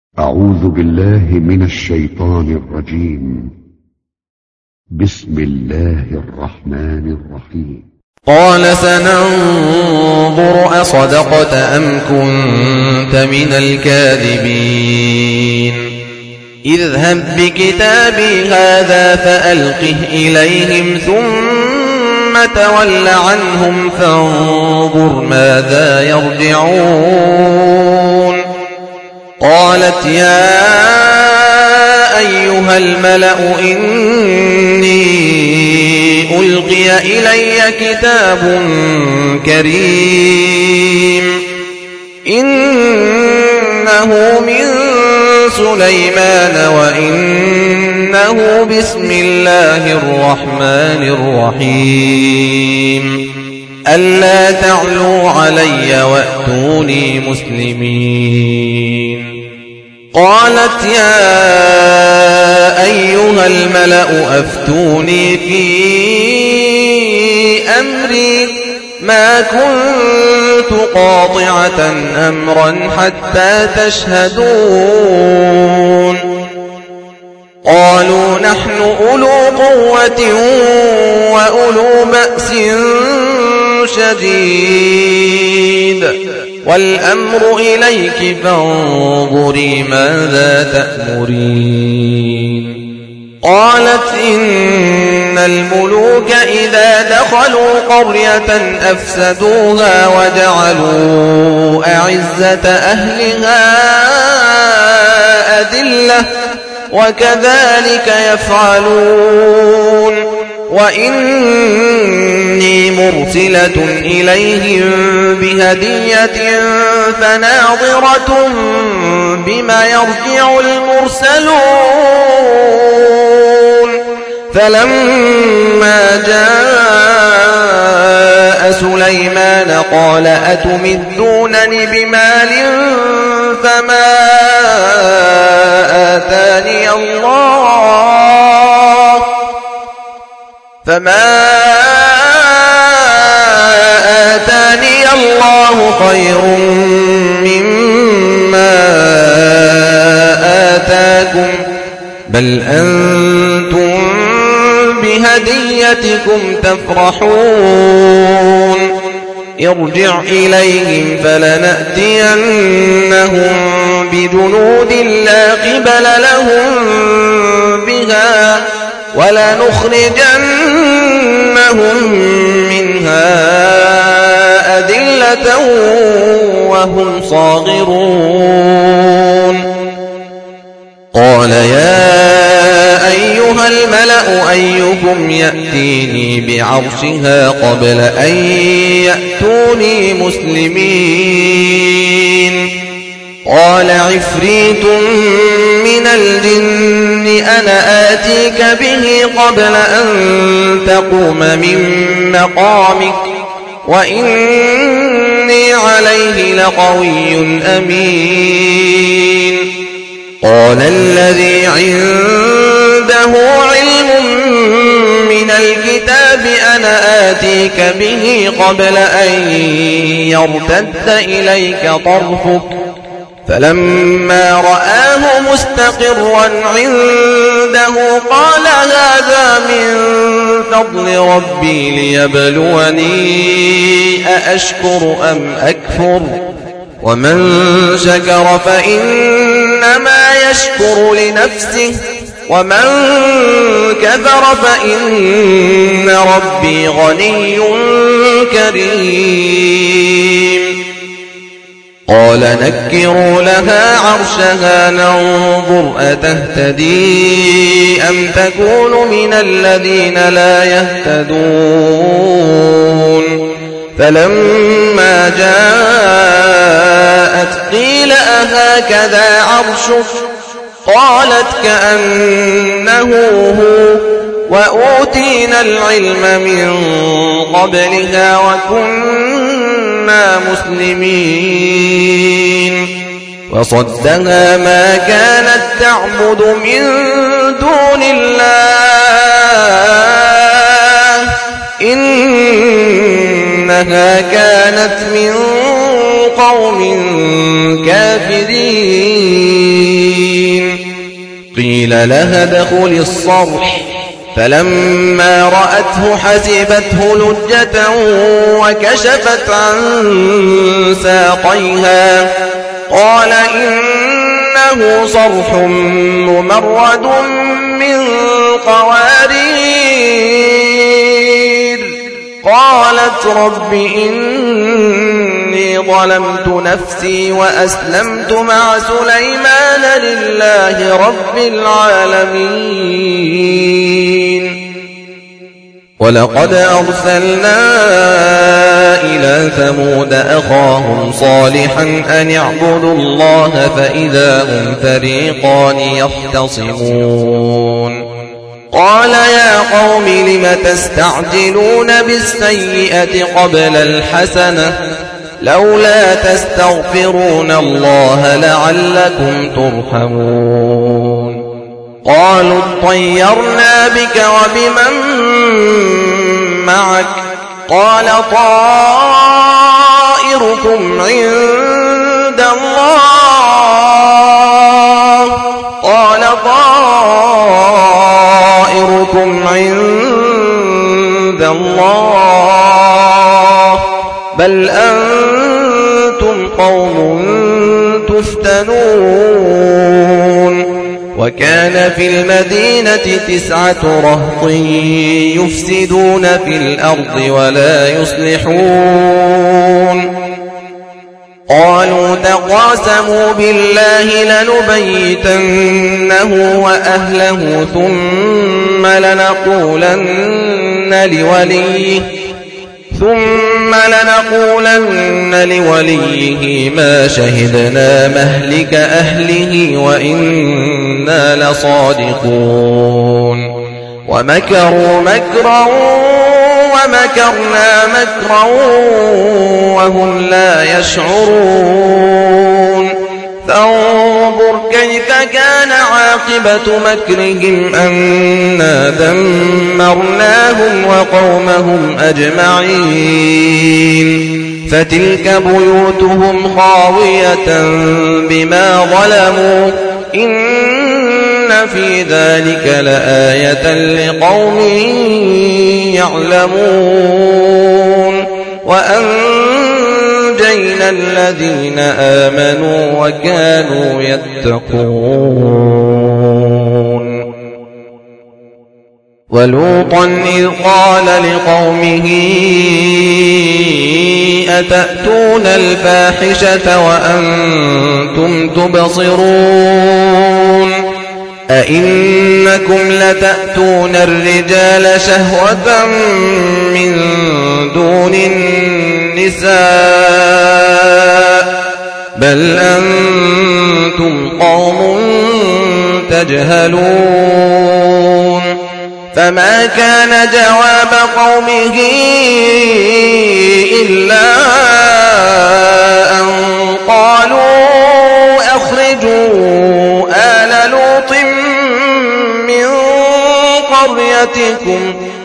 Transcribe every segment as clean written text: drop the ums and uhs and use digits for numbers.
أعوذ بالله من الشيطان الرجيم. بسم الله الرحمن الرحيم. قال سننظر أصدقت أم كنت من الكاذبين اذهب بكتابي هذا فألقه إليهم ثم تول عنهم فانظر ماذا يرجعون. قالت يا أيها الملأ إني ألقي إلي كتاب كريم إنه من سليمان وإنه بسم الله الرحمن الرحيم ألا تعلوا علي وأتوني مسلمين. قالت يا أيها الملأ أفتوني في أمري ما كنت قاطعة أمرا حتى تشهدون. قالوا نحن أولو قوة وأولو بأس شديد والأمر إليك فانظري ماذا تأمرين. قالت إن الملوك إذا دخلوا قرية أفسدوها وجعلوا أعزة أهلها أذلة وكذلك يفعلون وإني مرسلة إليهم بهدية فناظرة بما يرجع المرسلون. فلما جاء سليمان قال أتمدونني بمال فما آتاني الله خير مما آتاكم بل أنتم بهديتكم تفرحون. ارجع إليهم فلنأتينهم بجنود لا قبل لهم بها ولنخرجنهم منها أذلة وهم صاغرون. قال يا أيها الملأ أيكم يأتيني بعرشها قبل أن يأتوني مسلمين. قال عفريت من الجن أنا آتيك به قبل أن تقوم من مقامك وإني عليه لقوي أمين. قال الذي عنده علم من الكتاب أنا آتيك به قبل أن يرتد إليك طرفك فلما رآه مستقرا عنده قال هذا من فضل ربي ليبلوني أأشكر أم أكفر ومن شكر فإنما يشكر لنفسه ومن كفر فإن ربي غني كريم. قال نكروا لها عرشها ننظر أتهتدي أم تكون من الذين لا يهتدون. فلما جاءت قيل أهكذا عرشك قالت كأنه هو وأوتينا العلم من قبلها وكنا مسلمين. وصدها ما كانت تعبد من دون الله إنها كانت من قوم كافرين. قيل لها ادخل الصرح فلما رأته حسبته لجة وكشفت عن ساقيها قال إنه صرح ممرد من قوارير قالت رب إني ظلمت نفسي وأسلمت مع سليمان لله رب العالمين ولقد أرسلنا إلى ثمود أخاهم صالحا أن اعبدوا الله فإذا هم فريقان يختصمون قال يا قوم لم تستعجلون بالسيئة قبل الحسنة لولا تستغفرون الله لعلكم ترحمون قالوا اطيرنا بك وبمن معك قال طائركم عند الله قال طائركم عند الله بل أنتم قوم تفتنون وكان في المدينة 9 رهط يفسدون في الأرض ولا يصلحون قالوا تقاسموا بالله لنبيتنه وأهله ثم لنقولن لوليه ما شهدنا مهلك أهله وإنا لصادقون ومكروا مكرا ومكرنا مكرا وهم لا يشعرون فانظر كيف كان عاقبة مكرهم أنا دمرناهم وقومهم أجمعين فتلك بيوتهم خاوية بما ظلموا إن في ذلك لآية لقوم يعلمون وأنجينا الذين آمنوا وكانوا يتقون ولوطا إذ قال لقومه أتأتون الفاحشة وأنتم تبصرون أئنكم لتأتون الرجال شهوة من دون النساء بل أنتم قوم تجهلون فما كان جواب قومه إلا أن قالوا أخرجوا آل لوط من قريتكم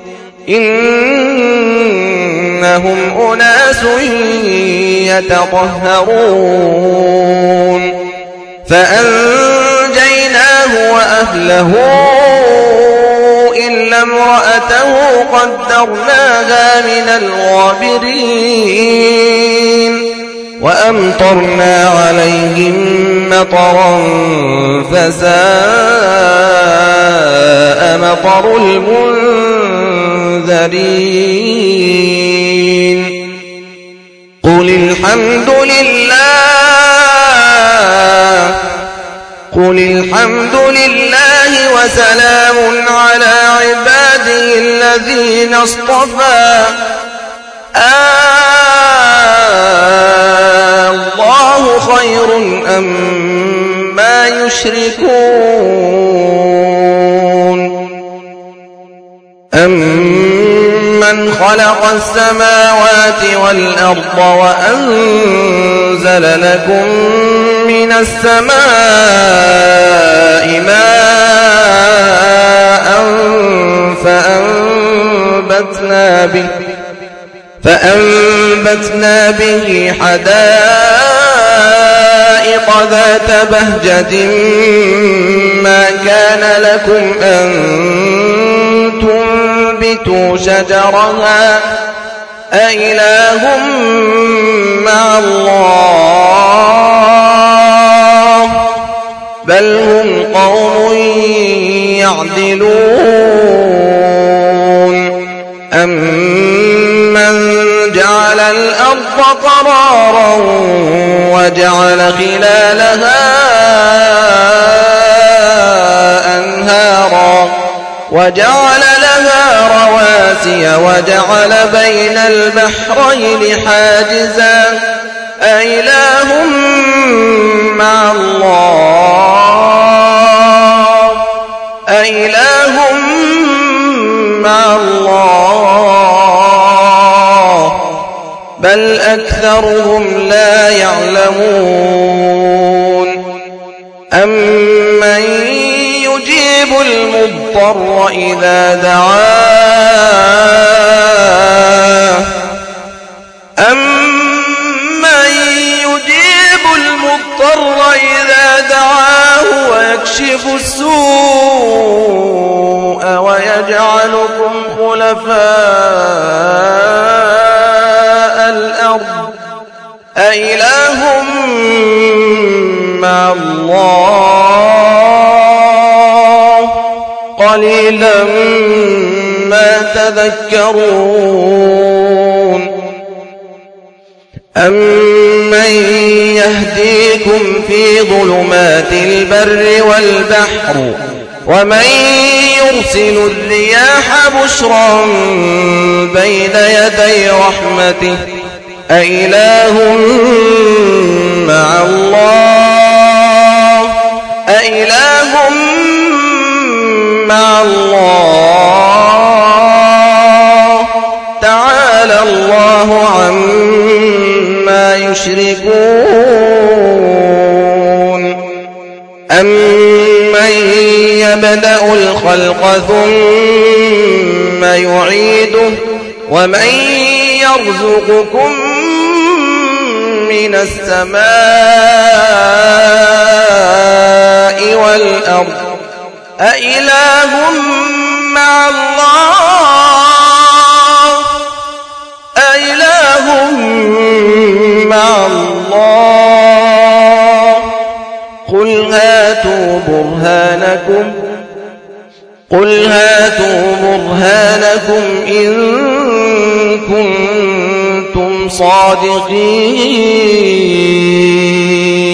إنهم أناس يتطهرون فأنجيناه وأهله إلا امرأته قدرناها من الغابرين وأمطرنا عليهم مطرا فساء مطر المنذرين قل الحمد لله وسلام على عباده الذين اصطفى الله خير أما يشركون أمن خلق السماوات والأرض وأنزل لكم من السماء ماء فأنبتنا به حدائق ذات بهجة ما كان لكم أن تنبتوا شجرها أإله مع الله بل هم قوم يعدلون أمن جعل الأرض قرارا وجعل خلالها أنهارا وجعل لها رواسي وجعل بين البحرين حاجزا أإله مع الله أإله مع الله بل أكثرهم لا يعلمون أمن يجيب المضطر إذا دعاه أمن يجيب المضطر إذا دعاه ويكشف السوء ويجعلكم خلفاء الأرض أإله مع الله قليلا ما تذكرون أمن يهديكم في ظلمات البر والبحر ومن يرسل الرياح بشرا بين يدي رحمته أإله مع الله أإله مع الله تعالى الله عما يشركون أمن يبدأ الخلق ثم يعيده ومن يرزقكم من السماء والأرض أإله مع الله أإله مع الله قل هاتوا برهانكم إن كنتم صادقين